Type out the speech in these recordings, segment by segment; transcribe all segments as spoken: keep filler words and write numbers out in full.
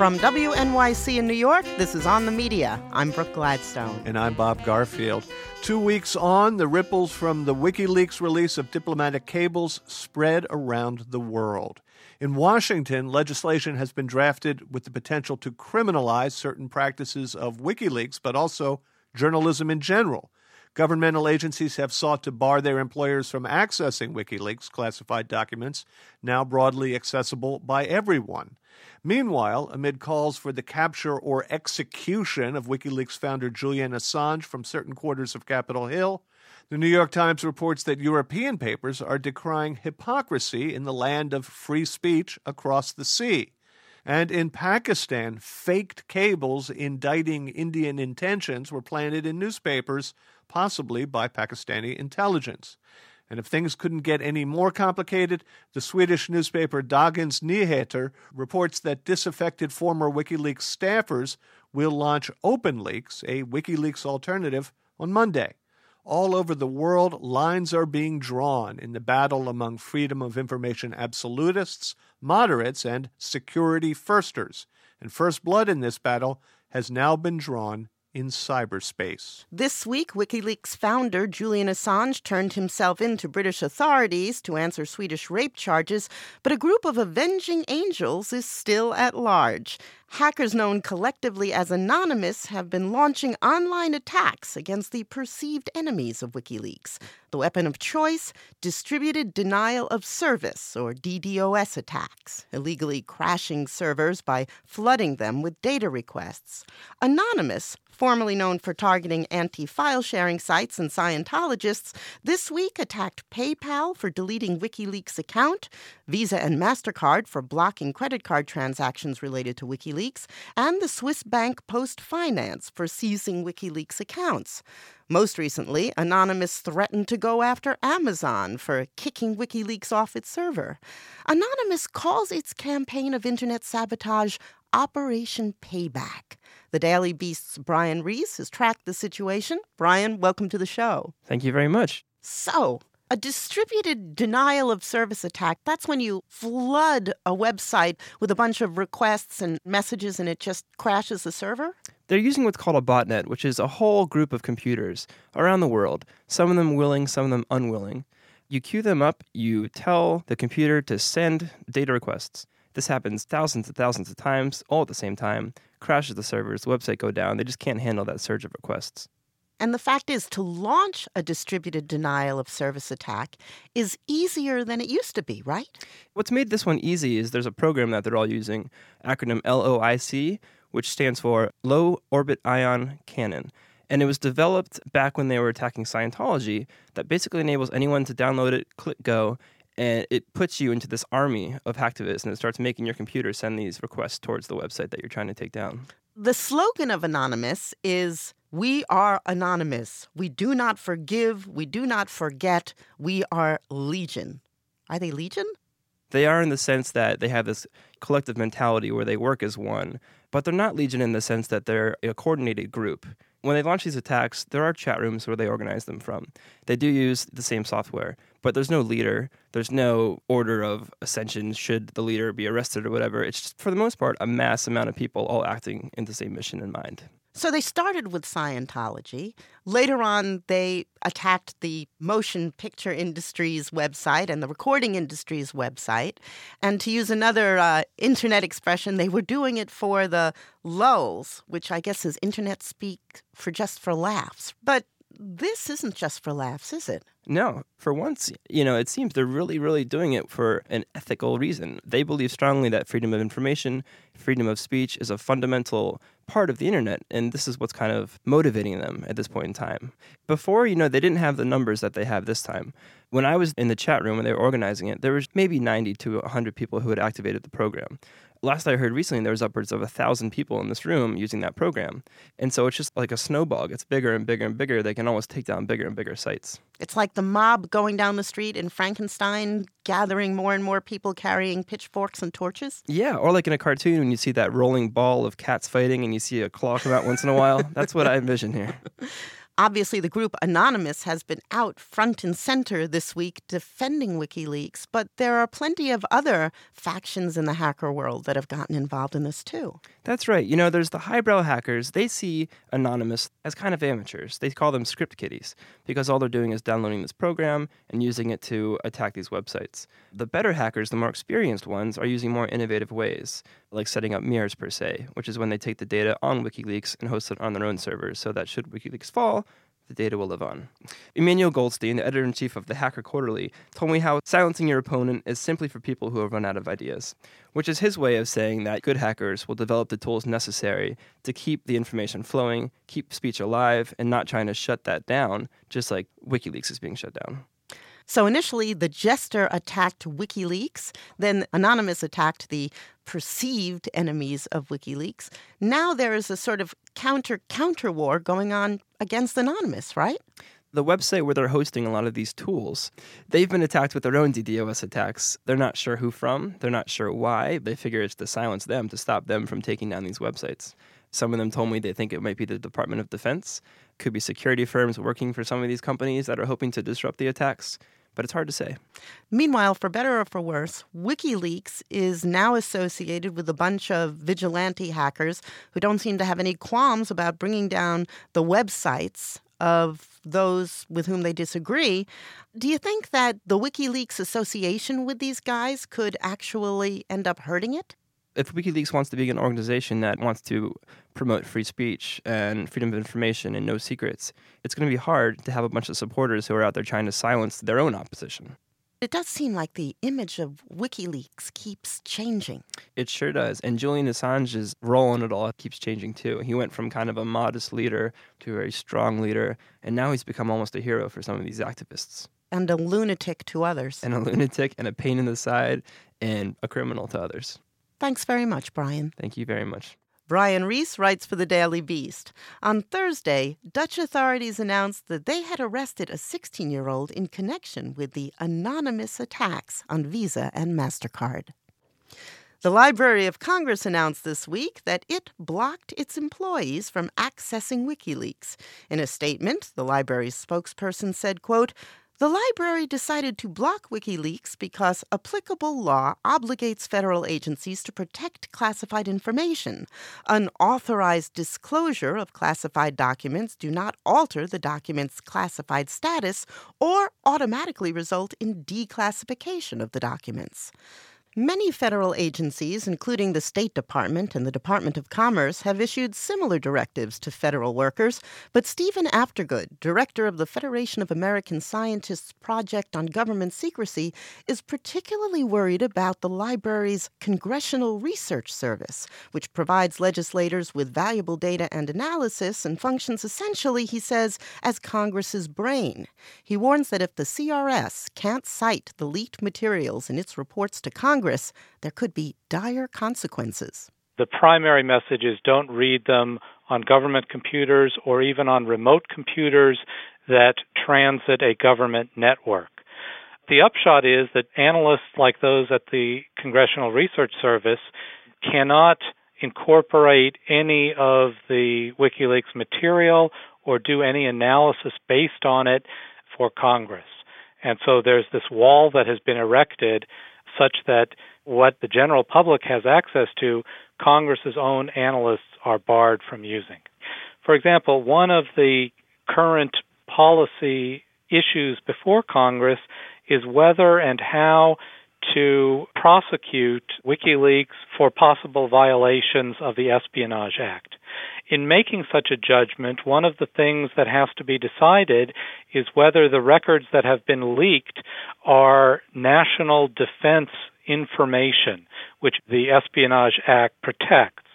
From W N Y C in New York, this is On the Media. I'm Brooke Gladstone. And I'm Bob Garfield. Two weeks on, the ripples from the WikiLeaks release of diplomatic cables spread around the world. In Washington, legislation has been drafted with the potential to criminalize certain practices of WikiLeaks, but also journalism in general. Governmental agencies have sought to bar their employers from accessing WikiLeaks classified documents, now broadly accessible by everyone. Meanwhile, amid calls for the capture or execution of WikiLeaks founder Julian Assange from certain quarters of Capitol Hill, the New York Times reports that European papers are decrying hypocrisy in the land of free speech across the sea. And in Pakistan, faked cables indicting Indian intentions were planted in newspapers, possibly by Pakistani intelligence. And if things couldn't get any more complicated, the Swedish newspaper Dagens Nyheter reports that disaffected former WikiLeaks staffers will launch OpenLeaks, a WikiLeaks alternative, on Monday. All over the world, lines are being drawn in the battle among freedom of information absolutists, moderates, and security firsters. And first blood in this battle has now been drawn in cyberspace. This week, WikiLeaks founder Julian Assange turned himself in to British authorities to answer Swedish rape charges, but a group of avenging angels is still at large. Hackers known collectively as Anonymous have been launching online attacks against the perceived enemies of WikiLeaks. The weapon of choice, distributed denial of service, or D DoS attacks, illegally crashing servers by flooding them with data requests. Anonymous, formerly known for targeting anti-file sharing sites and Scientologists, this week attacked PayPal for deleting WikiLeaks' account, Visa and MasterCard for blocking credit card transactions related to WikiLeaks, and the Swiss bank PostFinance for seizing WikiLeaks accounts. Most recently, Anonymous threatened to go after Amazon for kicking WikiLeaks off its server. Anonymous calls its campaign of internet sabotage Operation Payback. The Daily Beast's Brian Reese has tracked the situation. Brian, welcome to the show. Thank you very much. So, a distributed denial of service attack, that's when you flood a website with a bunch of requests and messages and it just crashes the server? They're using what's called a botnet, which is a whole group of computers around the world, some of them willing, some of them unwilling. You queue them up, you tell the computer to send data requests. This happens thousands and thousands of times, all at the same time, crashes the servers, the website go down. They just can't handle that surge of requests. And the fact is, to launch a distributed denial of service attack is easier than it used to be, right? What's made this one easy is there's a program that they're all using, acronym L O I C, which stands for Low Orbit Ion Cannon. And it was developed back when they were attacking Scientology that basically enables anyone to download it, click go, and it puts you into this army of hacktivists, and it starts making your computer send these requests towards the website that you're trying to take down. The slogan of Anonymous is, "We are anonymous. We do not forgive. We do not forget. We are Legion." Are they Legion? They are in the sense that they have this collective mentality where they work as one, but they're not Legion in the sense that they're a coordinated group. When they launch these attacks, there are chat rooms where they organize them from. They do use the same software, but there's no leader. There's no order of ascension should the leader be arrested or whatever. It's just, for the most part, a mass amount of people all acting in the same mission in mind. So they started with Scientology. Later on, they attacked the motion picture industry's website and the recording industry's website. And to use another uh, internet expression, they were doing it for the lulz, which I guess is internet speak for just for laughs. But this isn't just for laughs, is it? No. For once, you know, it seems they're really, really doing it for an ethical reason. They believe strongly that freedom of information, freedom of speech is a fundamental part of the internet, and this is what's kind of motivating them at this point in time. Before, you know, they didn't have the numbers that they have this time. When I was in the chat room when they were organizing it, there was maybe ninety to one hundred people who had activated the program. Last I heard recently, there was upwards of one thousand people in this room using that program. And so it's just like a snowball. It gets bigger and bigger and bigger. They can almost take down bigger and bigger sites. It's like the mob going down the street in Frankenstein, gathering more and more people carrying pitchforks and torches? Yeah, or like in a cartoon when you see that rolling ball of cats fighting and you see a claw come out once in a while. That's what I envision here. Obviously, the group Anonymous has been out front and center this week defending WikiLeaks, but there are plenty of other factions in the hacker world that have gotten involved in this too. That's right. You know, there's the highbrow hackers. They see Anonymous as kind of amateurs. They call them script kiddies because all they're doing is downloading this program and using it to attack these websites. The better hackers, the more experienced ones, are using more innovative ways, like setting up mirrors per se, which is when they take the data on WikiLeaks and host it on their own servers so that should WikiLeaks fall, the data will live on. Emmanuel Goldstein, the editor-in-chief of the Hacker Quarterly, told me how silencing your opponent is simply for people who have run out of ideas, which is his way of saying that good hackers will develop the tools necessary to keep the information flowing, keep speech alive, and not trying to shut that down, just like WikiLeaks is being shut down. So initially, the jester attacked WikiLeaks. Then Anonymous attacked the perceived enemies of WikiLeaks. Now there is a sort of counter-counter war going on against Anonymous, right? The website where they're hosting a lot of these tools, they've been attacked with their own DDoS attacks. They're not sure who from. They're not sure why. They figure it's to silence them, to stop them from taking down these websites. Some of them told me they think it might be the Department of Defense. Could be security firms working for some of these companies that are hoping to disrupt the attacks. But it's hard to say. Meanwhile, for better or for worse, WikiLeaks is now associated with a bunch of vigilante hackers who don't seem to have any qualms about bringing down the websites of those with whom they disagree. Do you think that the WikiLeaks association with these guys could actually end up hurting it? If WikiLeaks wants to be an organization that wants to promote free speech and freedom of information and no secrets, it's going to be hard to have a bunch of supporters who are out there trying to silence their own opposition. It does seem like the image of WikiLeaks keeps changing. It sure does. And Julian Assange's role in it all keeps changing too. He went from kind of a modest leader to a very strong leader, and now he's become almost a hero for some of these activists. And a lunatic to others. And a lunatic and a pain in the side and a criminal to others. Thanks very much, Brian. Thank you very much. Brian Reese writes for the Daily Beast. On Thursday, Dutch authorities announced that they had arrested a sixteen-year-old in connection with the anonymous attacks on Visa and MasterCard. The Library of Congress announced this week that it blocked its employees from accessing WikiLeaks. In a statement, the library's spokesperson said, quote, "The library decided to block WikiLeaks because applicable law obligates federal agencies to protect classified information. Unauthorized disclosure of classified documents do not alter the document's classified status or automatically result in declassification of the documents." Many federal agencies, including the State Department and the Department of Commerce, have issued similar directives to federal workers, but Stephen Aftergood, director of the Federation of American Scientists Project on Government Secrecy, is particularly worried about the library's Congressional Research Service, which provides legislators with valuable data and analysis and functions essentially, he says, as Congress's brain. He warns that if the C R S can't cite the leaked materials in its reports to Congress, there could be dire consequences. The primary message is don't read them on government computers or even on remote computers that transit a government network. The upshot is that analysts like those at the Congressional Research Service cannot incorporate any of the WikiLeaks material or do any analysis based on it for Congress. And so there's this wall that has been erected such that what the general public has access to, Congress's own analysts are barred from using. For example, one of the current policy issues before Congress is whether and how to prosecute WikiLeaks for possible violations of the Espionage Act. In making such a judgment, one of the things that has to be decided is whether the records that have been leaked are national defense information, which the Espionage Act protects.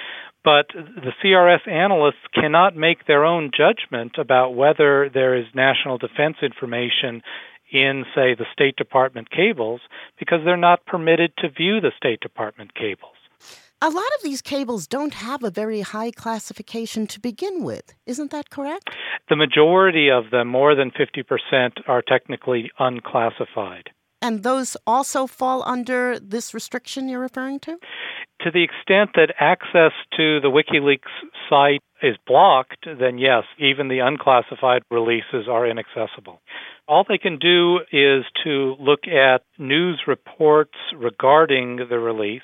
But the C R S analysts cannot make their own judgment about whether there is national defense information in, say, the State Department cables because they're not permitted to view the State Department cables. A lot of these cables don't have a very high classification to begin with. Isn't that correct? The majority of them, more than fifty percent, are technically unclassified. And those also fall under this restriction you're referring to? To the extent that access to the WikiLeaks site is blocked, then yes, even the unclassified releases are inaccessible. All they can do is to look at news reports regarding the release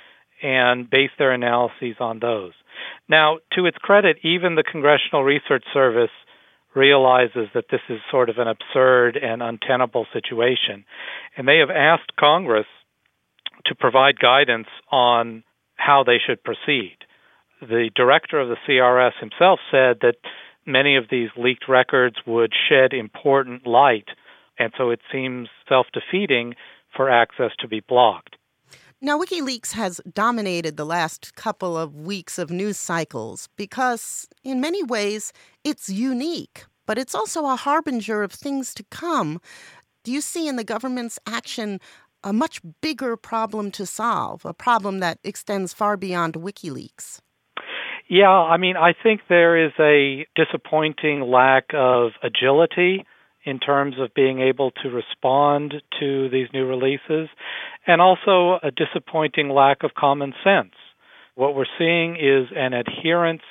and base their analyses on those. Now, to its credit, even the Congressional Research Service realizes that this is sort of an absurd and untenable situation, and they have asked Congress to provide guidance on how they should proceed. The director of the C R S himself said that many of these leaked records would shed important light, and so it seems self-defeating for access to be blocked. Now, WikiLeaks has dominated the last couple of weeks of news cycles because, in many ways, it's unique, but it's also a harbinger of things to come. Do you see in the government's action a much bigger problem to solve, a problem that extends far beyond WikiLeaks? Yeah, I mean, I think there is a disappointing lack of agility in terms of being able to respond to these new releases, and also a disappointing lack of common sense. What we're seeing is an adherence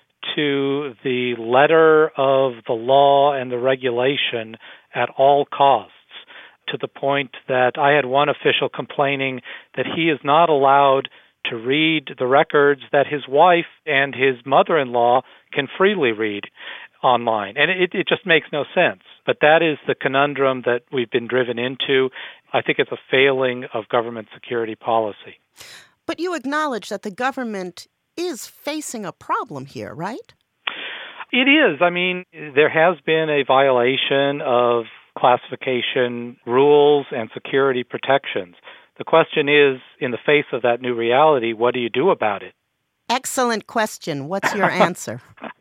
to the letter of the law and the regulation at all costs, to the point that I had one official complaining that he is not allowed to read the records that his wife and his mother-in-law can freely read online. And it, it just makes no sense. But that is the conundrum that we've been driven into. I think it's a failing of government security policy. But you acknowledge that the government is facing a problem here, right? It is. I mean, there has been a violation of classification rules and security protections. The question is, in the face of that new reality, what do you do about it? Excellent question. What's your answer?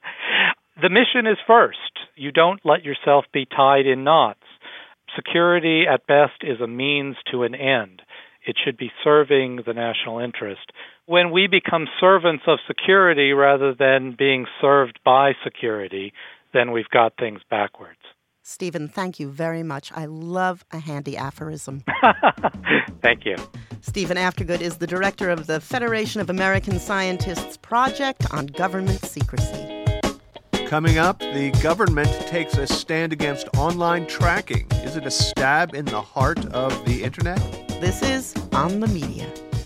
The mission is first. You don't let yourself be tied in knots. Security, at best, is a means to an end. It should be serving the national interest. When we become servants of security rather than being served by security, then we've got things backwards. Stephen, thank you very much. I love a handy aphorism. Thank you. Stephen Aftergood is the director of the Federation of American Scientists Project on Government Secrecy. Coming up, the government takes a stand against online tracking. Is it a stab in the heart of the internet? This is On the Media.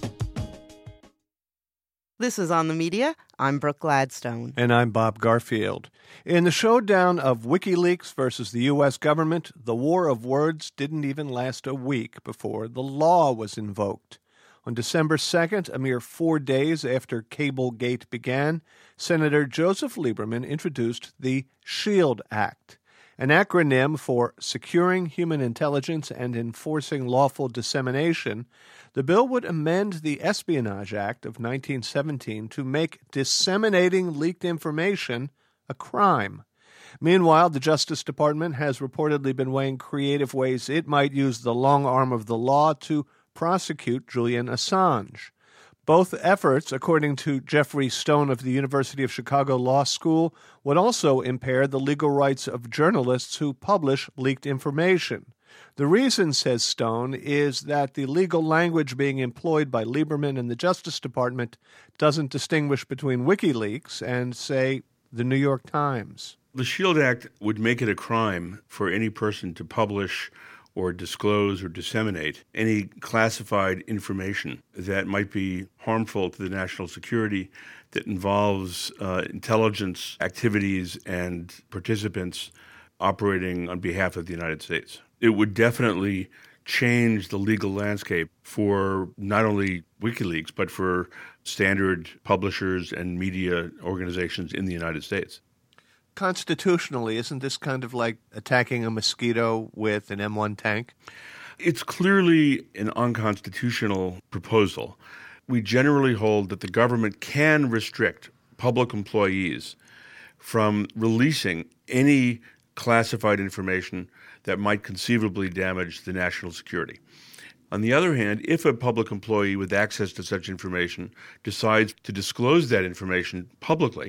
This is On the Media. I'm Brooke Gladstone. And I'm Bob Garfield. In the showdown of WikiLeaks versus the U S government, the war of words didn't even last a week before the law was invoked. On December second, a mere four days after Cablegate began, Senator Joseph Lieberman introduced the SHIELD Act, an acronym for Securing Human Intelligence and Enforcing Lawful Dissemination. The bill would amend the Espionage Act of nineteen seventeen to make disseminating leaked information a crime. Meanwhile, the Justice Department has reportedly been weighing creative ways it might use the long arm of the law to prosecute Julian Assange. Both efforts, according to Jeffrey Stone of the University of Chicago Law School, would also impair the legal rights of journalists who publish leaked information. The reason, says Stone, is that the legal language being employed by Lieberman and the Justice Department doesn't distinguish between WikiLeaks and, say, the New York Times. The SHIELD Act would make it a crime for any person to publish or disclose or disseminate any classified information that might be harmful to the national security, that involves uh, intelligence activities and participants operating on behalf of the United States. It would definitely change the legal landscape for not only WikiLeaks, but for standard publishers and media organizations in the United States. Constitutionally, isn't this kind of like attacking a mosquito with an M one tank? It's clearly an unconstitutional proposal. We generally hold that the government can restrict public employees from releasing any classified information that might conceivably damage the national security. On the other hand, if a public employee with access to such information decides to disclose that information publicly,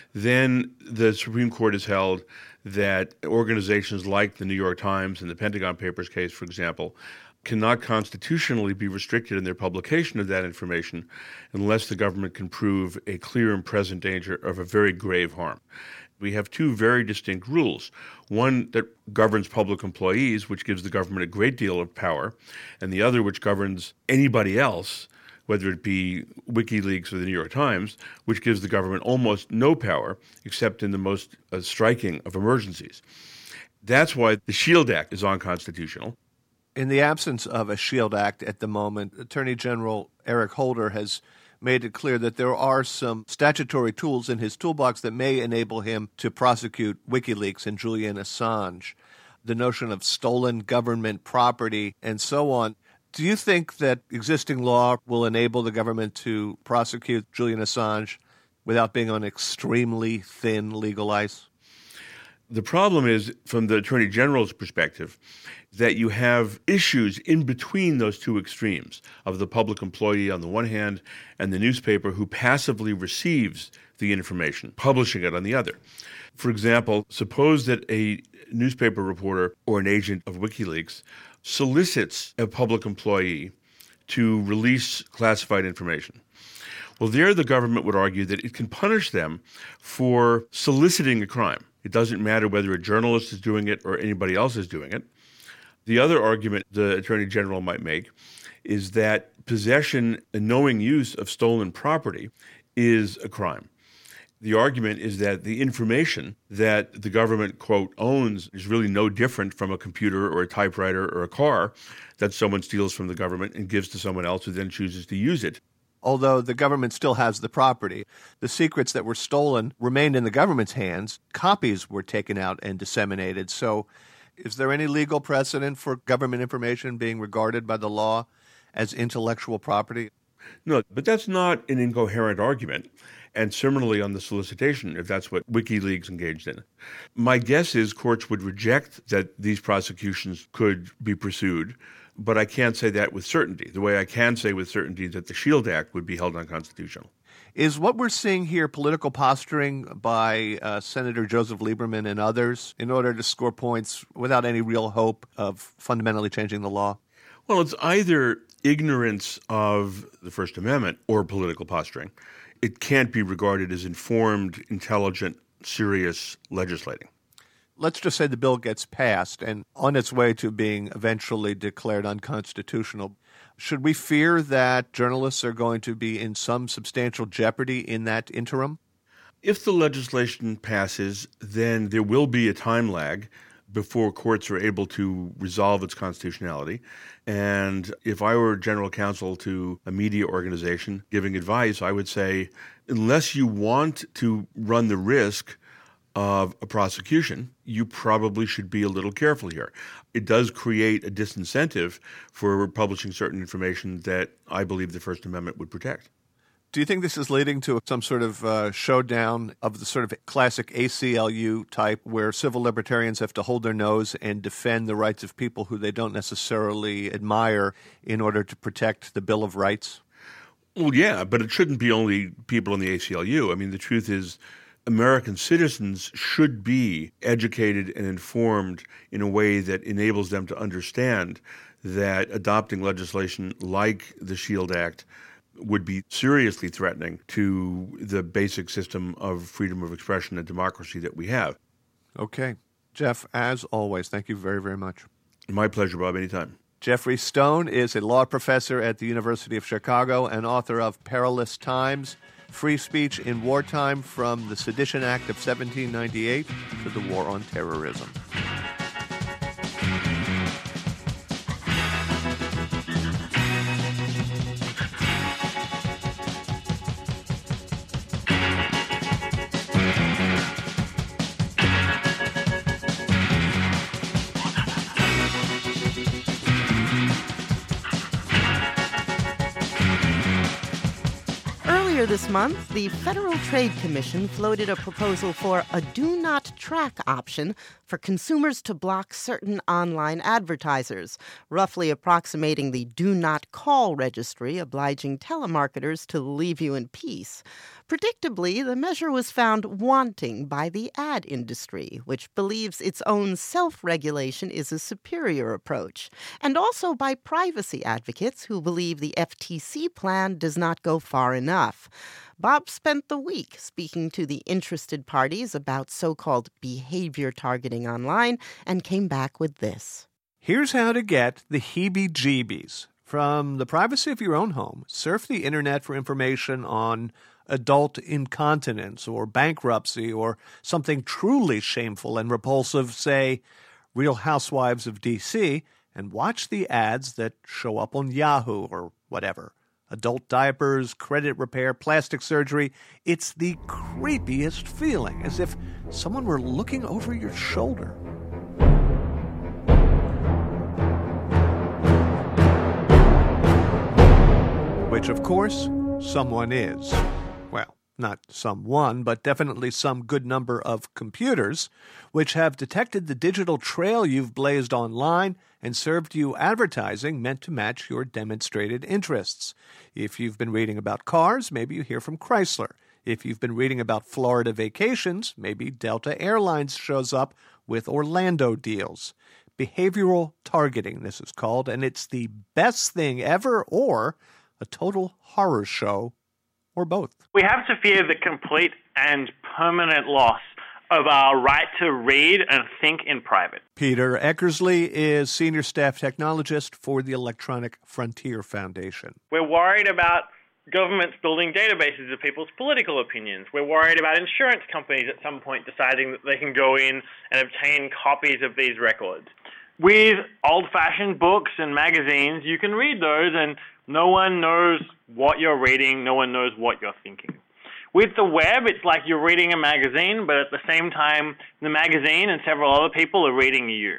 then the Supreme Court has held that organizations like the New York Times and the Pentagon Papers case, for example, cannot constitutionally be restricted in their publication of that information unless the government can prove a clear and present danger of a very grave harm. We have two very distinct rules. One that governs public employees, which gives the government a great deal of power, and the other which governs anybody else, whether it be WikiLeaks or the New York Times, which gives the government almost no power except in the most uh, striking of emergencies. That's why the SHIELD Act is unconstitutional. In the absence of a SHIELD Act at the moment, Attorney General Eric Holder has made it clear that there are some statutory tools in his toolbox that may enable him to prosecute WikiLeaks and Julian Assange. The notion of stolen government property and so on. Do you think that existing law will enable the government to prosecute Julian Assange without being on extremely thin legal ice? The problem is, from the Attorney General's perspective, that you have issues in between those two extremes of the public employee on the one hand and the newspaper who passively receives the information, publishing it on the other. For example, suppose that a newspaper reporter or an agent of WikiLeaks solicits a public employee to release classified information. Well, there the government would argue that it can punish them for soliciting a crime. It doesn't matter whether a journalist is doing it or anybody else is doing it. The other argument the Attorney General might make is that possession and knowing use of stolen property is a crime. The argument is that the information that the government, quote, owns is really no different from a computer or a typewriter or a car that someone steals from the government and gives to someone else who then chooses to use it. Although the government still has the property, the secrets that were stolen remained in the government's hands. Copies were taken out and disseminated. So is there any legal precedent for government information being regarded by the law as intellectual property? No, but that's not an incoherent argument. And similarly on the solicitation, if that's what WikiLeaks engaged in. My guess is courts would reject that these prosecutions could be pursued, but I can't say that with certainty, the way I can say with certainty that the SHIELD Act would be held unconstitutional. Is what we're seeing here political posturing by uh, Senator Joseph Lieberman and others in order to score points without any real hope of fundamentally changing the law? Well, it's either ignorance of the First Amendment or political posturing. It can't be regarded as informed, intelligent, serious legislating. Let's just say the bill gets passed and on its way to being eventually declared unconstitutional. Should we fear that journalists are going to be in some substantial jeopardy in that interim? If the legislation passes, then there will be a time lag before courts are able to resolve its constitutionality. And if I were general counsel to a media organization giving advice, I would say, unless you want to run the risk of a prosecution, you probably should be a little careful here. It does create a disincentive for publishing certain information that I believe the First Amendment would protect. Do you think this is leading to some sort of uh, showdown of the sort of classic A C L U type where civil libertarians have to hold their nose and defend the rights of people who they don't necessarily admire in order to protect the Bill of Rights? Well, yeah, but it shouldn't be only people in the A C L U. I mean, the truth is American citizens should be educated and informed in a way that enables them to understand that adopting legislation like the SHIELD Act would be seriously threatening to the basic system of freedom of expression and democracy that we have. Okay. Jeff, as always, thank you very, very much. My pleasure, Bob, anytime. Jeffrey Stone is a law professor at the University of Chicago and author of Perilous Times, Free Speech in Wartime from the Sedition Act of seventeen ninety-eight to the War on Terrorism. This month, the Federal Trade Commission floated a proposal for a do not track option for consumers to block certain online advertisers, roughly approximating the Do Not Call registry, obliging telemarketers to leave you in peace. Predictably, the measure was found wanting by the ad industry, which believes its own self-regulation is a superior approach, and also by privacy advocates who believe the F T C plan does not go far enough. Bob spent the week speaking to the interested parties about so-called behavior targeting online and came back with this. Here's how to get the heebie-jeebies. From the privacy of your own home, surf the internet for information on adult incontinence or bankruptcy or something truly shameful and repulsive, say, Real Housewives of D C, and watch the ads that show up on Yahoo or whatever. Adult diapers, credit repair, plastic surgery. It's the creepiest feeling, as if someone were looking over your shoulder. Which, of course, someone is. Well, not someone, but definitely some good number of computers, which have detected the digital trail you've blazed online and served you advertising meant to match your demonstrated interests. If you've been reading about cars, maybe you hear from Chrysler. If you've been reading about Florida vacations, maybe Delta Airlines shows up with Orlando deals. Behavioral targeting, this is called, and it's the best thing ever or a total horror show, or both. We have to fear the complete and permanent loss of our right to read and think in private. Peter Eckersley is Senior Staff Technologist for the Electronic Frontier Foundation. We're worried about governments building databases of people's political opinions. We're worried about insurance companies at some point deciding that they can go in and obtain copies of these records. With old-fashioned books and magazines, you can read those and no one knows what you're reading, no one knows what you're thinking. With the web, it's like you're reading a magazine, but at the same time, the magazine and several other people are reading you.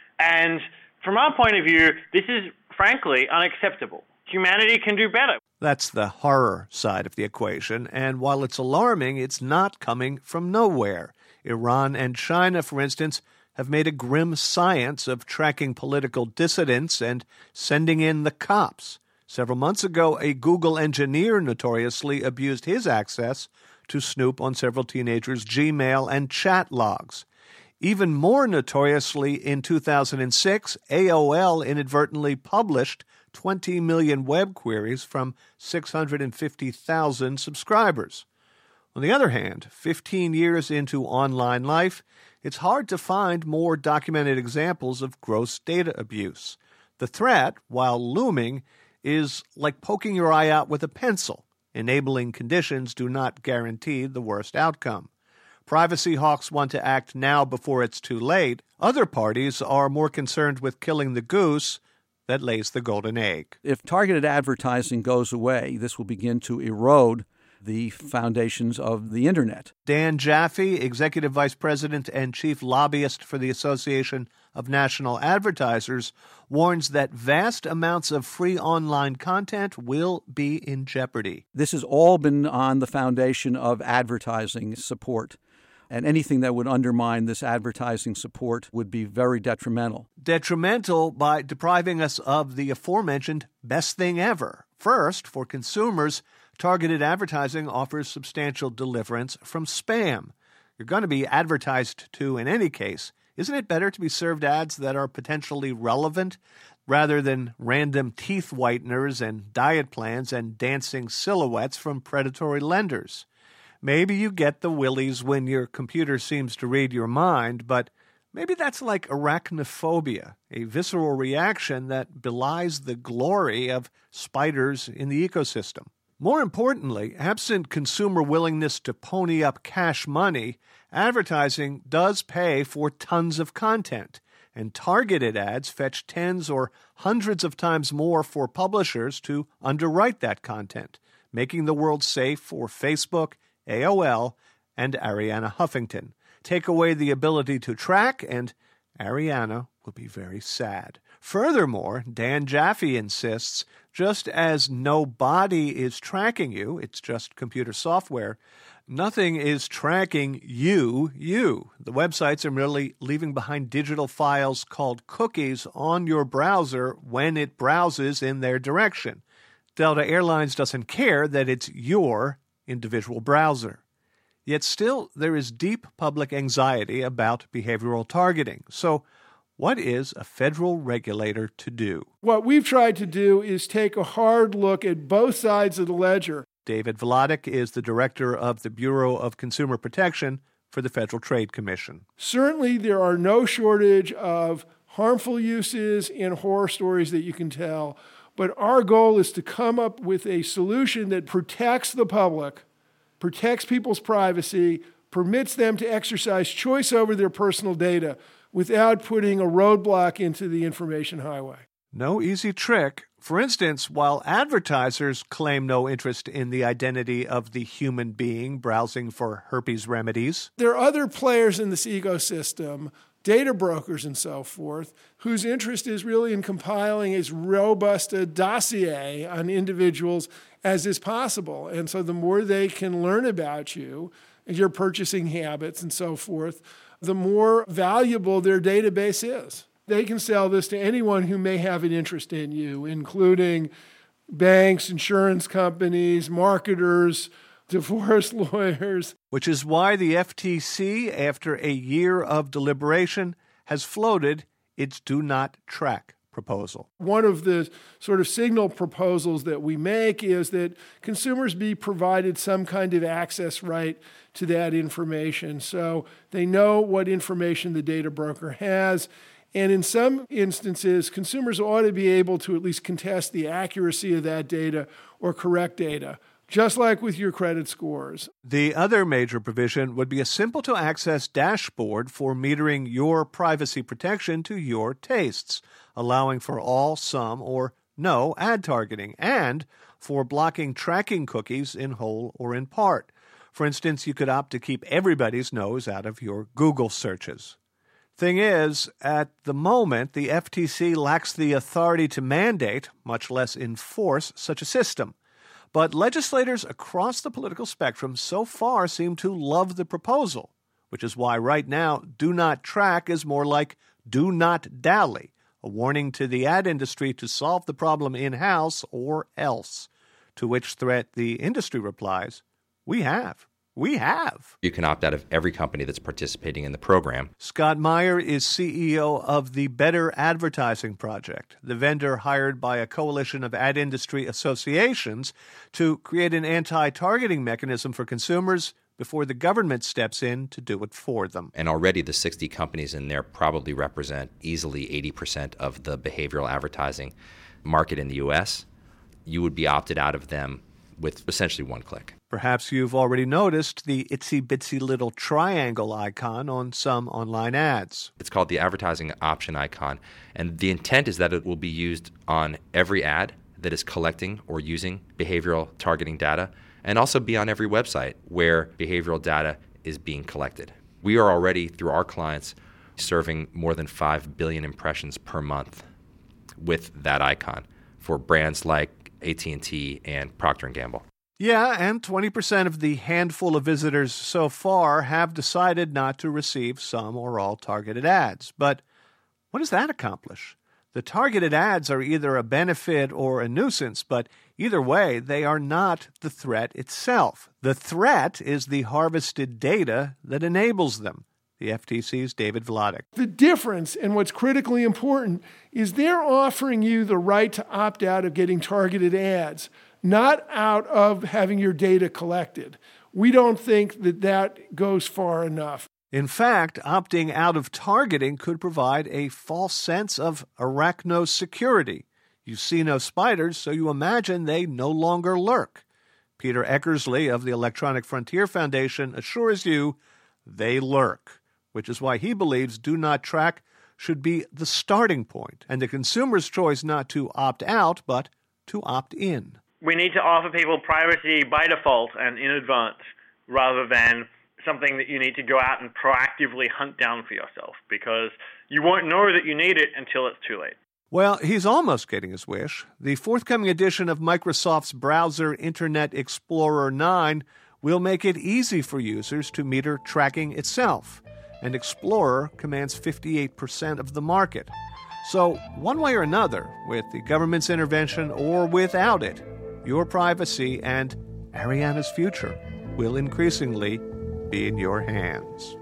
And from our point of view, this is, frankly, unacceptable. Humanity can do better. That's the horror side of the equation, and while it's alarming, it's not coming from nowhere. Iran and China, for instance, have made a grim science of tracking political dissidents and sending in the cops. Several months ago, a Google engineer notoriously abused his access to snoop on several teenagers' Gmail and chat logs. Even more notoriously, in two thousand six, A O L inadvertently published twenty million web queries from six hundred fifty thousand subscribers. On the other hand, fifteen years into online life, it's hard to find more documented examples of gross data abuse. The threat, while looming, is like poking your eye out with a pencil. Enabling conditions do not guarantee the worst outcome. Privacy hawks want to act now before it's too late. Other parties are more concerned with killing the goose that lays the golden egg. If targeted advertising goes away, this will begin to erode the foundations of the Internet. Dan Jaffe, Executive Vice President and Chief Lobbyist for the Association of National Advertisers, warns that vast amounts of free online content will be in jeopardy. This has all been on the foundation of advertising support, and anything that would undermine this advertising support would be very detrimental. Detrimental by depriving us of the aforementioned best thing ever. First, for consumers, targeted advertising offers substantial deliverance from spam. You're going to be advertised to in any case. Isn't it better to be served ads that are potentially relevant rather than random teeth whiteners and diet plans and dancing silhouettes from predatory lenders? Maybe you get the willies when your computer seems to read your mind, but maybe that's like arachnophobia, a visceral reaction that belies the glory of spiders in the ecosystem. More importantly, absent consumer willingness to pony up cash money, advertising does pay for tons of content, and targeted ads fetch tens or hundreds of times more for publishers to underwrite that content, making the world safe for Facebook, A O L, and Arianna Huffington. Take away the ability to track, and Arianna will be very sad. Furthermore, Dan Jaffe insists, just as no body is tracking you, it's just computer software, nothing is tracking you, you. The websites are merely leaving behind digital files called cookies on your browser when it browses in their direction. Delta Airlines doesn't care that it's your individual browser. Yet still, there is deep public anxiety about behavioral targeting. So, what is a federal regulator to do? What we've tried to do is take a hard look at both sides of the ledger. David Vladeck is the director of the Bureau of Consumer Protection for the Federal Trade Commission. Certainly, there are no shortage of harmful uses and horror stories that you can tell, but our goal is to come up with a solution that protects the public, protects people's privacy, permits them to exercise choice over their personal data without putting a roadblock into the information highway. No easy trick. For instance, while advertisers claim no interest in the identity of the human being browsing for herpes remedies, there are other players in this ecosystem, data brokers and so forth, whose interest is really in compiling as robust a dossier on individuals as is possible. And so the more they can learn about you, your purchasing habits and so forth, the more valuable their database is. They can sell this to anyone who may have an interest in you, including banks, insurance companies, marketers, divorce lawyers. Which is why the F T C, after a year of deliberation, has floated its do not track proposal. One of the sort of signal proposals that we make is that consumers be provided some kind of access right to that information, so they know what information the data broker has. And in some instances, consumers ought to be able to at least contest the accuracy of that data or correct data, just like with your credit scores. The other major provision would be a simple-to-access dashboard for metering your privacy protection to your tastes, allowing for all, some, or no ad targeting, and for blocking tracking cookies in whole or in part. For instance, you could opt to keep everybody's nose out of your Google searches. Thing is, at the moment, the F T C lacks the authority to mandate, much less enforce, such a system. But legislators across the political spectrum so far seem to love the proposal, which is why right now, do not track is more like do not dally, a warning to the ad industry to solve the problem in-house or else. To which threat the industry replies, we have. We have. You can opt out of every company that's participating in the program. Scott Meyer is C E O of the Better Advertising Project, the vendor hired by a coalition of ad industry associations to create an anti-targeting mechanism for consumers before the government steps in to do it for them. And already the sixty companies in there probably represent easily eighty percent of the behavioral advertising market in the U S. You would be opted out of them with essentially one click. Perhaps you've already noticed the itsy-bitsy little triangle icon on some online ads. It's called the advertising option icon, and the intent is that it will be used on every ad that is collecting or using behavioral targeting data, and also be on every website where behavioral data is being collected. We are already, through our clients, serving more than five billion impressions per month with that icon for brands like A T and T and Procter and Gamble. Yeah, and twenty percent of the handful of visitors so far have decided not to receive some or all targeted ads. But what does that accomplish? The targeted ads are either a benefit or a nuisance, but either way, they are not the threat itself. The threat is the harvested data that enables them. The F T C's David Vladeck. The difference, and what's critically important, is they're offering you the right to opt out of getting targeted ads, not out of having your data collected. We don't think that that goes far enough. In fact, opting out of targeting could provide a false sense of arachnosecurity. You see no spiders, so you imagine they no longer lurk. Peter Eckersley of the Electronic Frontier Foundation assures you they lurk, which is why he believes Do Not Track should be the starting point and the consumer's choice not to opt out, but to opt in. We need to offer people privacy by default and in advance, rather than something that you need to go out and proactively hunt down for yourself, because you won't know that you need it until it's too late. Well, he's almost getting his wish. The forthcoming edition of Microsoft's browser Internet Explorer nine will make it easy for users to meter tracking itself, and Explorer commands fifty-eight percent of the market. So, one way or another, with the government's intervention or without it, your privacy and Ariana's future will increasingly be in your hands.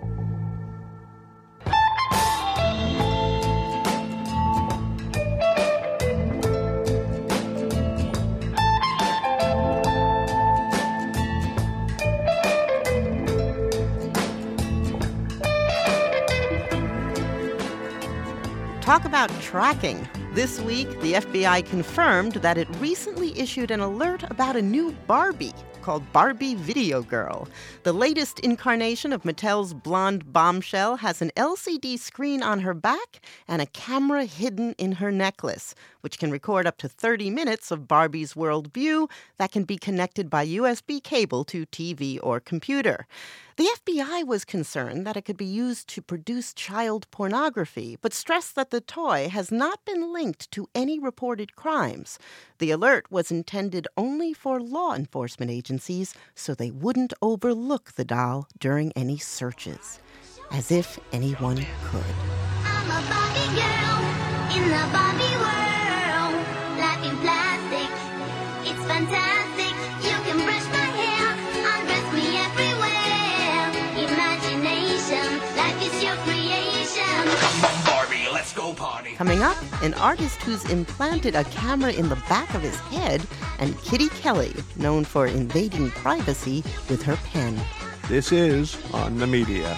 Talk about tracking. This week, the F B I confirmed that it recently issued an alert about a new Barbie called Barbie Video Girl. The latest incarnation of Mattel's blonde bombshell has an L C D screen on her back and a camera hidden in her necklace, which can record up to thirty minutes of Barbie's world view that can be connected by U S B cable to T V or computer. The F B I was concerned that it could be used to produce child pornography, but stressed that the toy has not been linked to any reported crimes. The alert was intended only for law enforcement agencies so they wouldn't overlook the doll during any searches. As if anyone could. I'm a Barbie girl in the Barbie world. Life in plastic, it's fantastic. You can brush my hair, undress me everywhere. Imagination, life is your creation. Come on, Barbie, let's go party. Coming up, an artist who's implanted a camera in the back of his head, and Kitty Kelly, known for invading privacy with her pen. This is On the Media.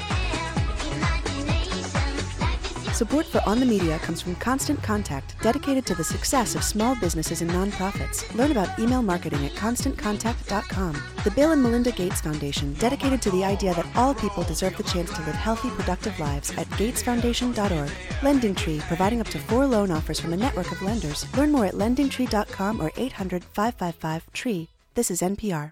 Support for On the Media comes from Constant Contact, dedicated to the success of small businesses and nonprofits. Learn about email marketing at constant contact dot com. The Bill and Melinda Gates Foundation, dedicated to the idea that all people deserve the chance to live healthy, productive lives at gates foundation dot org. Lending Tree, providing up to four loan offers from a network of lenders. Learn more at lending tree dot com or eight hundred, five five five, T R E E. This is N P R.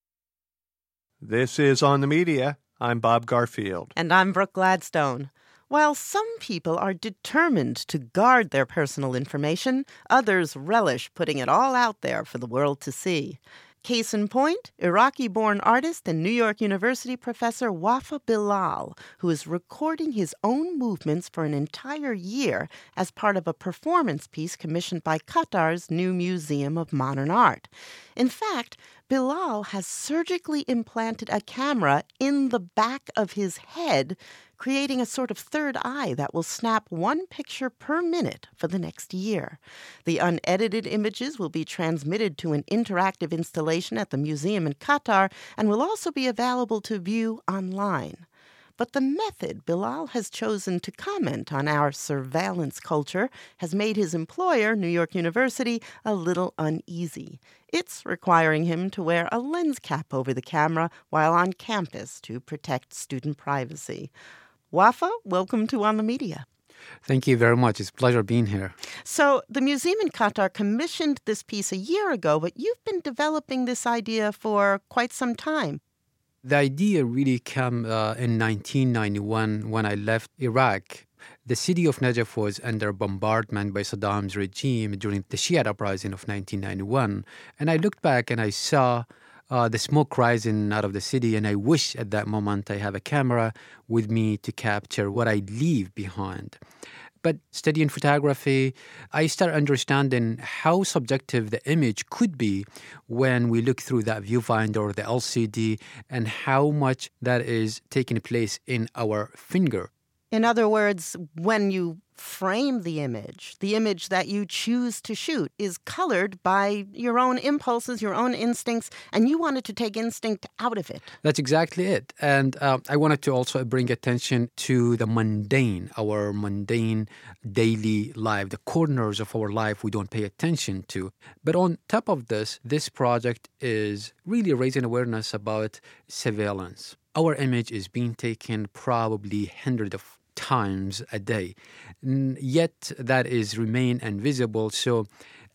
This is On the Media. I'm Bob Garfield. And I'm Brooke Gladstone. While some people are determined to guard their personal information, others relish putting it all out there for the world to see. Case in point, Iraqi-born artist and New York University professor Wafa Bilal, who is recording his own movements for an entire year as part of a performance piece commissioned by Qatar's new Museum of Modern Art. In fact, Bilal has surgically implanted a camera in the back of his head, creating a sort of third eye that will snap one picture per minute for the next year. The unedited images will be transmitted to an interactive installation at the museum in Qatar and will also be available to view online. But the method Bilal has chosen to comment on our surveillance culture has made his employer, New York University, a little uneasy. It's requiring him to wear a lens cap over the camera while on campus to protect student privacy. Wafa, welcome to On the Media. Thank you very much. It's a pleasure being here. So the museum in Qatar commissioned this piece a year ago, but you've been developing this idea for quite some time. The idea really came uh, in nineteen ninety-one when I left Iraq. The city of Najaf was under bombardment by Saddam's regime during the Shia uprising of nineteen ninety-one. And I looked back and I saw uh, the smoke rising out of the city, and I wish at that moment I have a camera with me to capture what I leave behind. But studying photography, I start understanding how subjective the image could be when we look through that viewfinder or the L C D, and how much that is taking place in our finger. In other words, when you frame the image, the image that you choose to shoot is colored by your own impulses, your own instincts, and you wanted to take instinct out of it. That's exactly it. And uh, I wanted to also bring attention to the mundane, our mundane daily life, the corners of our life we don't pay attention to. But on top of this, this project is really raising awareness about surveillance. Our image is being taken probably hundreds of times a day, yet that is remain invisible. So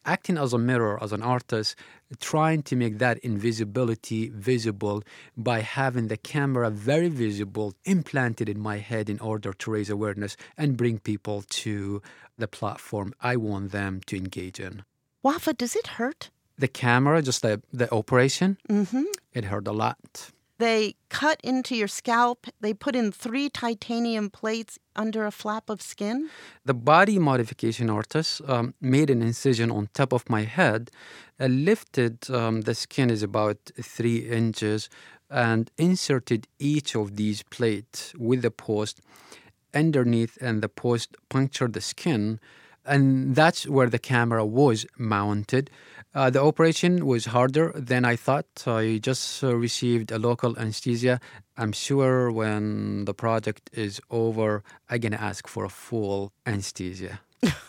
acting as a mirror, as an artist, trying to make that invisibility visible by having the camera very visible, implanted in my head in order to raise awareness and bring people to the platform I want them to engage in. Wafa, does it hurt? The camera, just the, the operation, Mm-hmm. it hurt a lot. They cut into your scalp. They put in three titanium plates under a flap of skin. The body modification artist um, made an incision on top of my head, uh, lifted um, the skin is about three inches, and inserted each of these plates with the post underneath, and the post punctured the skin. And that's where the camera was mounted. Uh, the operation was harder than I thought. I just uh, received a local anesthesia. I'm sure when the project is over, I'm going to ask for a full anesthesia.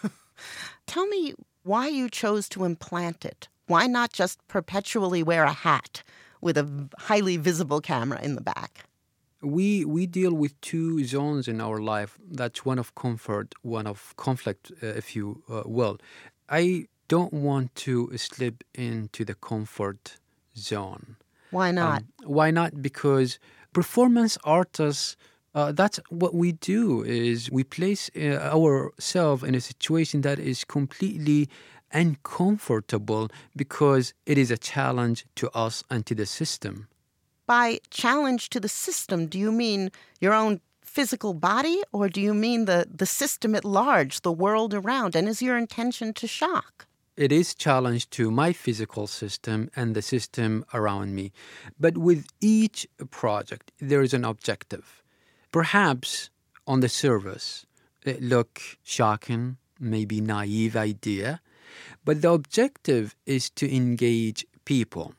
Tell me why you chose to implant it. Why not just perpetually wear a hat with a highly visible camera in the back? We we deal with two zones in our life. That's one of comfort, one of conflict, uh, if you uh, will. I don't want to slip into the comfort zone. Why not? Um, why not? Because performance artists, uh, that's what we do, is we place uh, ourselves in a situation that is completely uncomfortable because it is a challenge to us and to the system. By challenge to the system, do you mean your own physical body, or do you mean the, the system at large, the world around? And is your intention to shock? It is challenge to my physical system and the system around me. But with each project, there is an objective. Perhaps on the surface, it look shocking, maybe naive idea, but the objective is to engage people.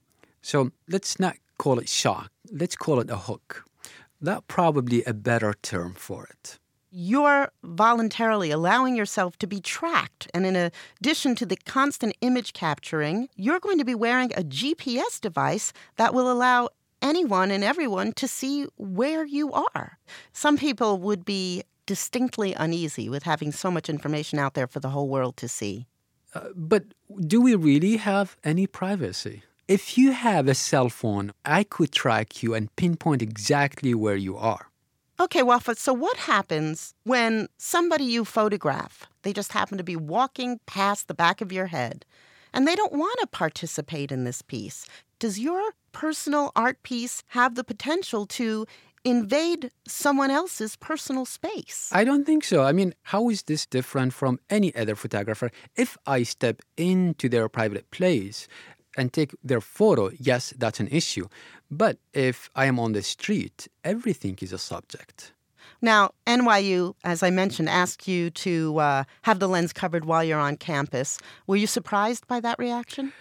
So let's not call it shock. Let's call it a hook. That's probably a better term for it. You're voluntarily allowing yourself to be tracked. And in addition to the constant image capturing, you're going to be wearing a G P S device that will allow anyone and everyone to see where you are. Some people would be distinctly uneasy with having so much information out there for the whole world to see. Uh, but do we really have any privacy? If you have a cell phone, I could track you and pinpoint exactly where you are. Okay, Wafa, so what happens when somebody you photograph, they just happen to be walking past the back of your head, and they don't want to participate in this piece? Does your personal art piece have the potential to invade someone else's personal space? I don't think so. I mean, how is this different from any other photographer? If I step into their private place and take their photo, yes, that's an issue. But if I am on the street, everything is a subject. Now, N Y U, as I mentioned, asked you to uh, have the lens covered while you're on campus. Were you surprised by that reaction?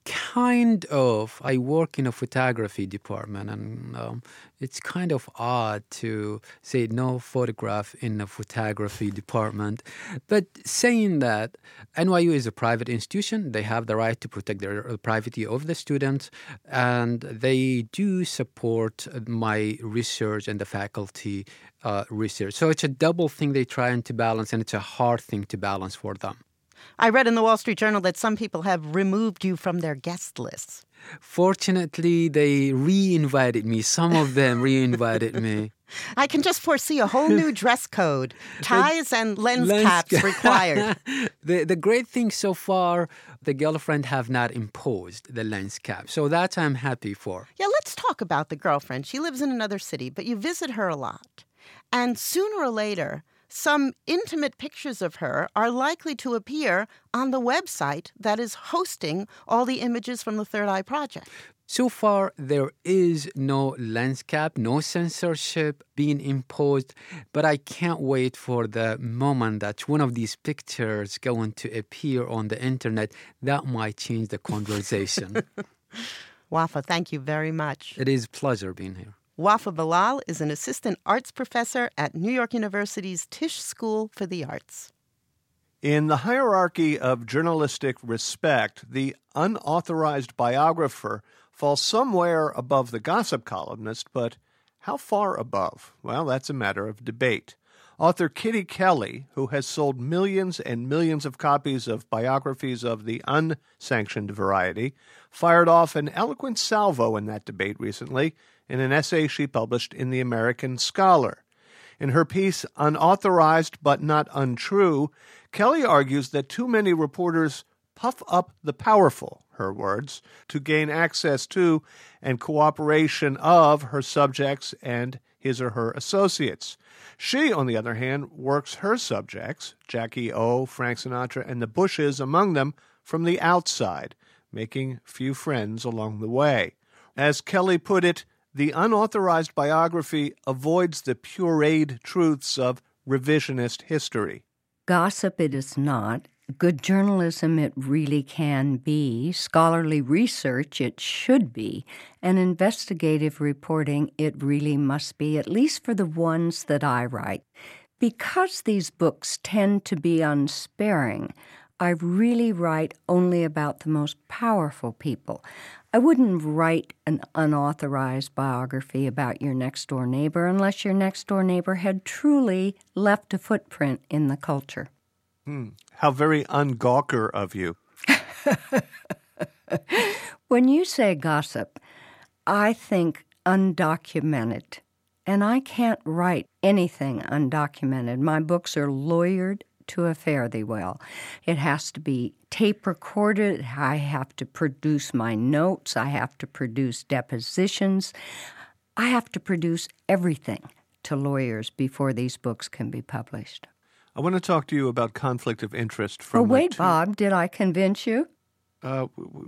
Kind of. I work in a photography department, and um, it's kind of odd to say no photograph in a photography department. But saying that, N Y U is a private institution. They have the right to protect their privacy of the students, and they do support my research and the faculty uh, research. So it's a double thing they're trying to balance, and it's a hard thing to balance for them. I read in the Wall Street Journal that some people have removed you from their guest lists. Fortunately, they re-invited me. Some of them re-invited me. I can just foresee a whole new dress code. Ties and lens, lens caps ca- required. the, the great thing so far, the girlfriend have not imposed the lens cap. So that I'm happy for. Yeah, let's talk about the girlfriend. She lives in another city, but you visit her a lot. And sooner or later, some intimate pictures of her are likely to appear on the website that is hosting all the images from the Third Eye Project. So far, there is no lens cap, no censorship being imposed, but I can't wait for the moment that one of these pictures going to appear on the internet. That might change the conversation. Wafa, thank you very much. It is a pleasure being here. Wafa Bilal is an assistant arts professor at New York University's Tisch School for the Arts. In the hierarchy of journalistic respect, the unauthorized biographer falls somewhere above the gossip columnist, but how far above? Well, that's a matter of debate. Author Kitty Kelley, who has sold millions and millions of copies of biographies of the unsanctioned variety, fired off an eloquent salvo in that debate recently in an essay she published in The American Scholar. In her piece, Unauthorized but Not Untrue, Kelley argues that too many reporters puff up the powerful, her words, to gain access to and cooperation of her subjects and his or her associates. She, on the other hand, works her subjects, Jackie O, Frank Sinatra, and the Bushes among them, from the outside, making few friends along the way. As Kelley put it, the unauthorized biography avoids the pureed truths of revisionist history. Gossip it is not. Good journalism it really can be. Scholarly research it should be. And investigative reporting it really must be, at least for the ones that I write. Because these books tend to be unsparing, I really write only about the most powerful people. I wouldn't write an unauthorized biography about your next-door neighbor unless your next-door neighbor had truly left a footprint in the culture. Hmm. How very un-Gawker of you. When you say gossip, I think undocumented. And I can't write anything undocumented. My books are lawyered to a fare-thee-well. It has to be tape recorded. I have to produce my notes. I have to produce depositions. I have to produce everything to lawyers before these books can be published. I want to talk to you about conflict of interest from Oh, wait, two... Bob, did I convince you? Uh,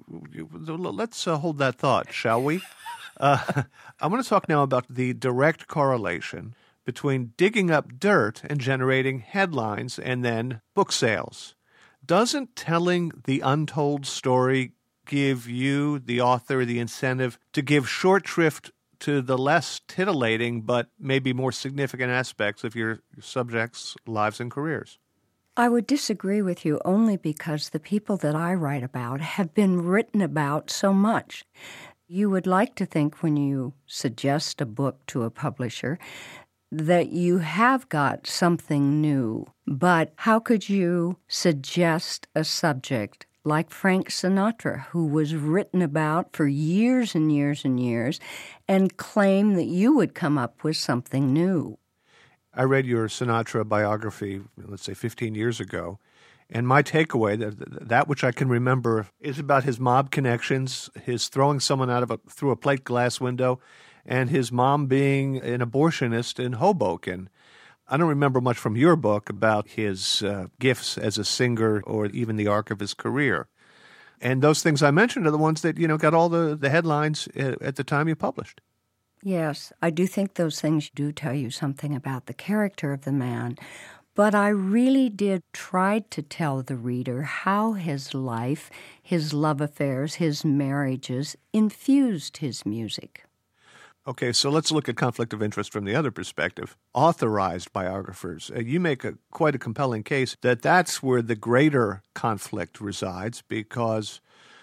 let's uh, hold that thought, shall we? uh, I want to talk now about the direct correlation between digging up dirt and generating headlines and then book sales. Doesn't telling the untold story give you, the author, the incentive to give short shrift to the less titillating but maybe more significant aspects of your subjects' lives and careers? I would disagree with you only because the people that I write about have been written about so much. You would like to think when you suggest a book to a publisher that you have got something new, but how could you suggest a subject like Frank Sinatra, who was written about for years and years and years, and claim that you would come up with something new? I read your Sinatra biography, let's say fifteen years ago, and my takeaway, that that which I can remember, is about his mob connections, his throwing someone out of a, through a plate glass window, and his mom being an abortionist in Hoboken. I don't remember much from your book about his uh, gifts as a singer or even the arc of his career. And those things I mentioned are the ones that, you know, got all the, the headlines at the time you published. Yes, I do think those things do tell you something about the character of the man. But I really did try to tell the reader how his life, his love affairs, his marriages infused his music. Okay, so let's look at conflict of interest from the other perspective. Authorized biographers. Uh, you make a quite a compelling case that that's where the greater conflict resides, because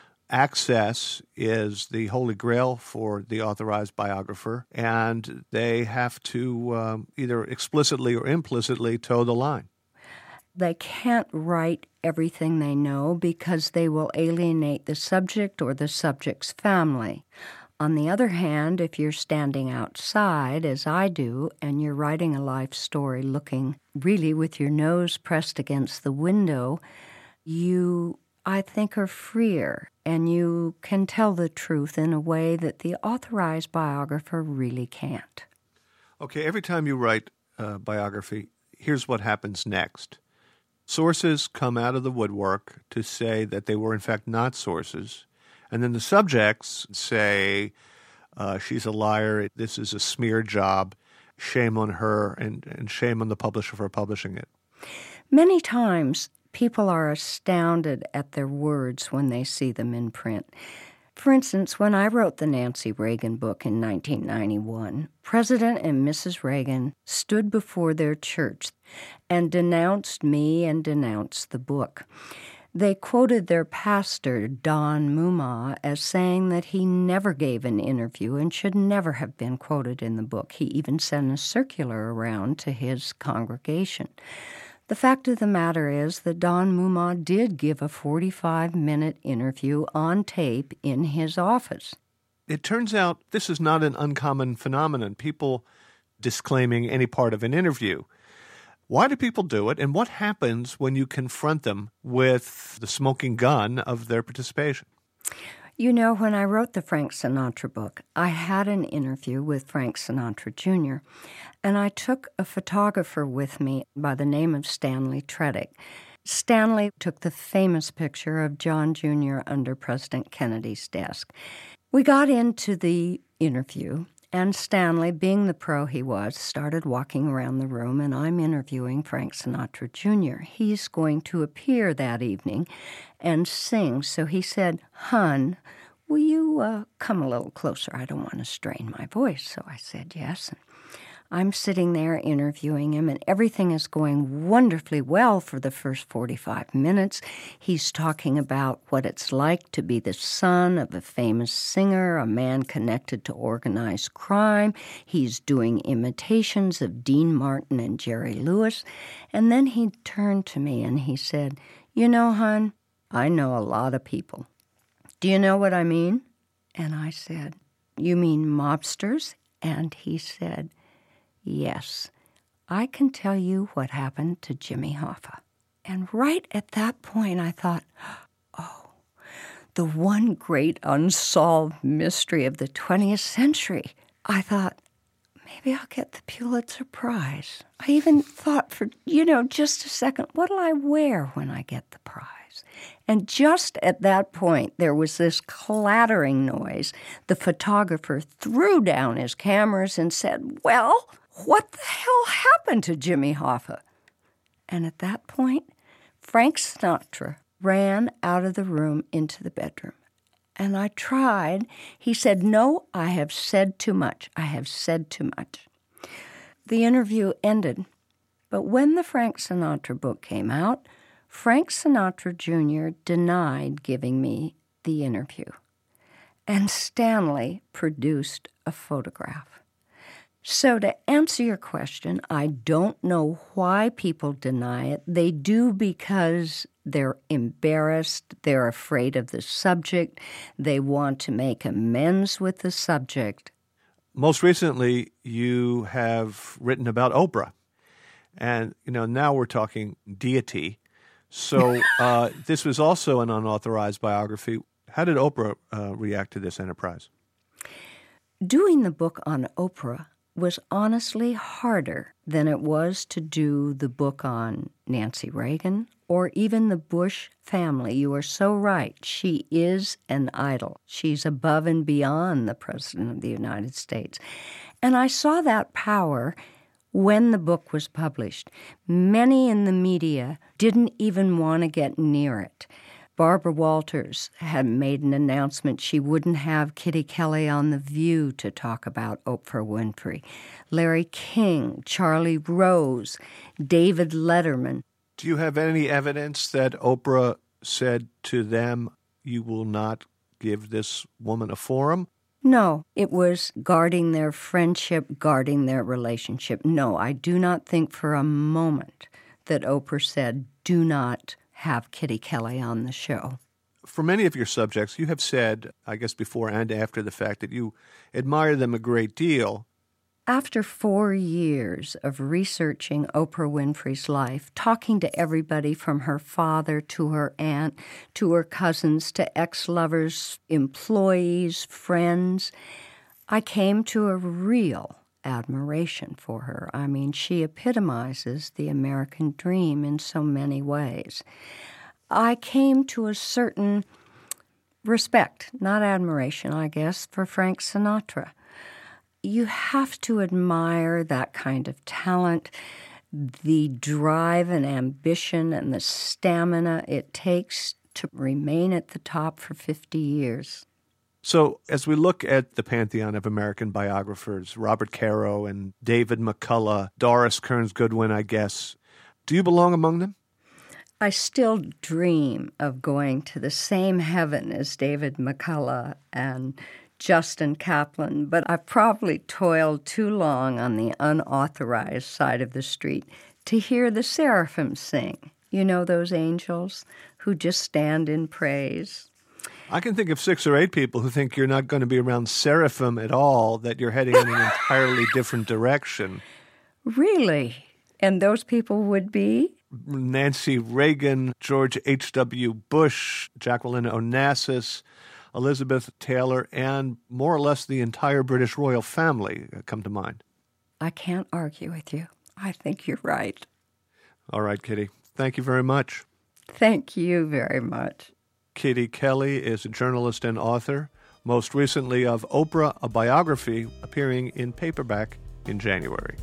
access is the holy grail for the authorized biographer, and they have to um, either explicitly or implicitly toe the line. They can't write everything they know because they will alienate the subject or the subject's family. On the other hand, if you're standing outside, as I do, and you're writing a life story looking really with your nose pressed against the window, you, I think, are freer, and you can tell the truth in a way that the authorized biographer really can't. Okay, every time you write a biography, here's what happens next. Sources come out of the woodwork to say that they were in fact not sources. And then the subjects say, uh, she's a liar, this is a smear job, shame on her, and, and shame on the publisher for publishing it. Many times, people are astounded at their words when they see them in print. For instance, when I wrote the Nancy Reagan book in nineteen ninety-one, President and Missus Reagan stood before their church and denounced me and denounced the book. They quoted their pastor, Don Mumma, as saying that he never gave an interview and should never have been quoted in the book. He even sent a circular around to his congregation. The fact of the matter is that Don Mumma did give a forty-five minute interview on tape in his office. It turns out this is not an uncommon phenomenon, people disclaiming any part of an interview. Why do people do it, and what happens when you confront them with the smoking gun of their participation? You know, when I wrote the Frank Sinatra book, I had an interview with Frank Sinatra Junior, and I took a photographer with me by the name of Stanley Tredick. Stanley took the famous picture of John Junior under President Kennedy's desk. We got into the interview, and Stanley, being the pro he was, started walking around the room, and I'm interviewing Frank Sinatra Junior He's going to appear that evening and sing, so he said, "Hun, will you uh, come a little closer? I don't want to strain my voice." So I said yes, and I'm sitting there interviewing him, and everything is going wonderfully well for the first forty-five minutes. He's talking about what it's like to be the son of a famous singer, a man connected to organized crime. He's doing imitations of Dean Martin and Jerry Lewis. And then he turned to me and he said, "You know, hon, I know a lot of people. Do you know what I mean?" And I said, "You mean mobsters?" And he said, "Yes, I can tell you what happened to Jimmy Hoffa." And right at that point, I thought, oh, the one great unsolved mystery of the twentieth century. I thought, maybe I'll get the Pulitzer Prize. I even thought for, you know, just a second, what'll I wear when I get the prize? And just at that point, there was this clattering noise. The photographer threw down his cameras and said, "Well, what the hell happened to Jimmy Hoffa?" And at that point, Frank Sinatra ran out of the room into the bedroom. And I tried. He said, "No, I have said too much. I have said too much." The interview ended. But when the Frank Sinatra book came out, Frank Sinatra Junior denied giving me the interview. And Stanley produced a photograph. So to answer your question, I don't know why people deny it. They do because they're embarrassed, they're afraid of the subject, they want to make amends with the subject. Most recently, you have written about Oprah. And, you know, now we're talking deity. So uh, this was also an unauthorized biography. How did Oprah uh, react to this enterprise? Doing the book on Oprah was honestly harder than it was to do the book on Nancy Reagan or even the Bush family. You are so right. She is an idol. She's above and beyond the President of the United States. And I saw that power when the book was published. Many in the media didn't even want to get near it. Barbara Walters had made an announcement she wouldn't have Kitty Kelly on The View to talk about Oprah Winfrey. Larry King, Charlie Rose, David Letterman. Do you have any evidence that Oprah said to them, "You will not give this woman a forum"? No, it was guarding their friendship, guarding their relationship. No, I do not think for a moment that Oprah said, "Do not have Kitty Kelly on the show." For many of your subjects, you have said, I guess before and after the fact, that you admire them a great deal. After four years of researching Oprah Winfrey's life, talking to everybody from her father to her aunt, to her cousins, to ex-lovers, employees, friends, I came to a real admiration for her. I mean, she epitomizes the American dream in so many ways. I came to a certain respect, not admiration, I guess, for Frank Sinatra. You have to admire that kind of talent, the drive and ambition and the stamina it takes to remain at the top for fifty years. So as we look at the pantheon of American biographers, Robert Caro and David McCullough, Doris Kearns Goodwin, I guess, do you belong among them? I still dream of going to the same heaven as David McCullough and Justin Kaplan, but I've probably toiled too long on the unauthorized side of the street to hear the seraphim sing. You know those angels who just stand in praise? I can think of six or eight people who think you're not going to be around seraphim at all, that you're heading in an entirely different direction. Really? And those people would be? Nancy Reagan, George H W. Bush, Jacqueline Onassis, Elizabeth Taylor, and more or less the entire British royal family come to mind. I can't argue with you. I think you're right. All right, Kitty. Thank you very much. Thank you very much. Kitty Kelly is a journalist and author, most recently of Oprah, a biography, appearing in paperback in January.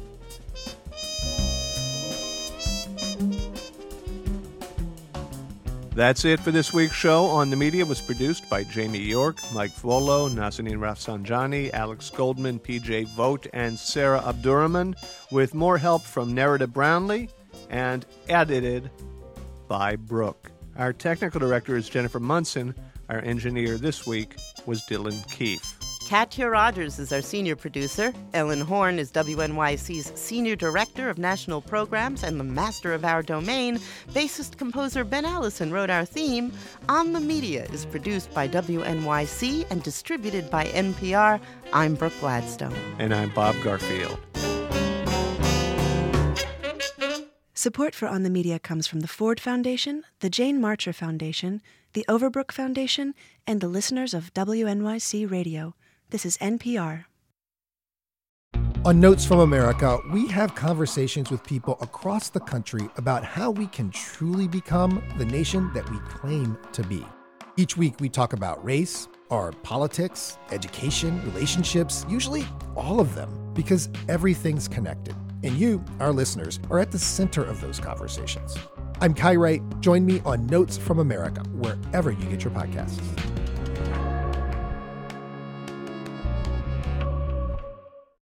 That's it for this week's show. On the Media was produced by Jamie York, Mike Volo, Nazanin Rafsanjani, Alex Goldman, P J Vogt, and Sarah Abdurrahman, with more help from Nerida Brownlee, and edited by Brooke. Our technical director is Jennifer Munson. Our engineer this week was Dylan Keefe. Katya Rogers is our senior producer. Ellen Horn is W N Y C's senior director of national programs and the master of our domain. Bassist-composer Ben Allison wrote our theme. On the Media is produced by W N Y C and distributed by N P R. I'm Brooke Gladstone. And I'm Bob Garfield. Support for On the Media comes from the Ford Foundation, the Jane Marcher Foundation, the Overbrook Foundation, and the listeners of W N Y C Radio. This is N P R. On Notes from America, we have conversations with people across the country about how we can truly become the nation that we claim to be. Each week, we talk about race, our politics, education, relationships, usually all of them, because everything's connected. And you, our listeners, are at the center of those conversations. I'm Kai Wright. Join me on Notes from America, wherever you get your podcasts.